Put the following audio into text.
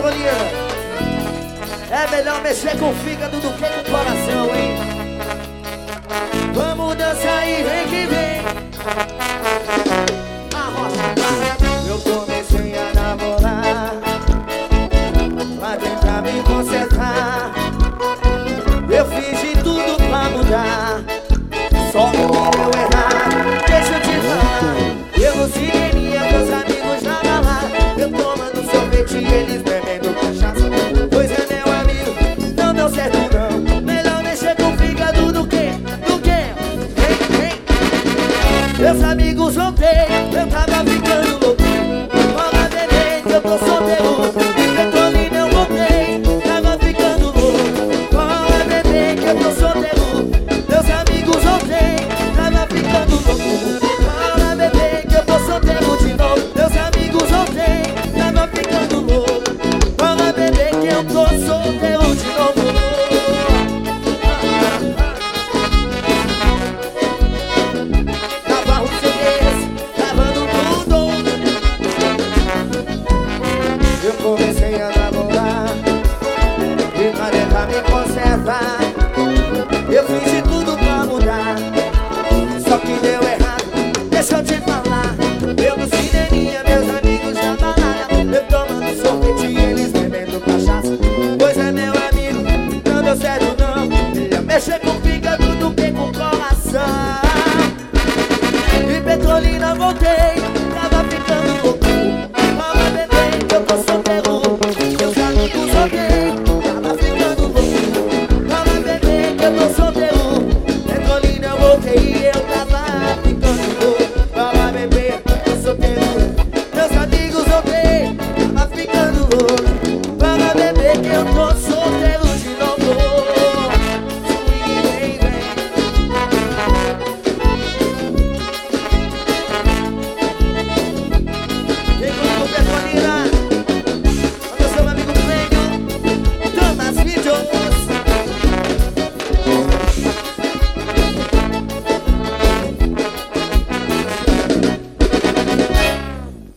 Petrolina. É melhor mexer com o fígado do que com o coração, hein? Vamos dançar e vem que vem. Eu comecei a namorar pra tentar me consertar. Eu fiz de tudo pra mudar, só que deu errado. Deixa eu te falar, eu no cineminha, meus amigos na balada, eu tomando sorvete e eles bebendo cachaça. Pois é, meu amigo, não deu certo não. Melhor mexer com o fígado do que? Meus amigos voltei, eu tava ficando louco. Fala, bebê, que eu tô solteiro. Petrolina, eu voltei, tava ficando louco. Fala, bebê, que eu tô solteiro. Meus amigos voltei, tava ficando louco. Fala, bebê, que eu tô solteiro de novo. Meus amigos voltei, tava ficando louco. Fala, bebê, que eu tô solteiro de novo. Comecei a namorar e pra tentar me consertar, eu fiz de tudo pra mudar, só que deu errado. Deixa eu te falar, eu no cineminha, meus amigos na balada, eu tomando sorvete e eles bebendo cachaça. Pois é, meu amigo, não deu certo não. Melhor mexer com o fígado do que com o coração. E Petrolina voltei, tava ficando louco. Fala, bebê, que eu tô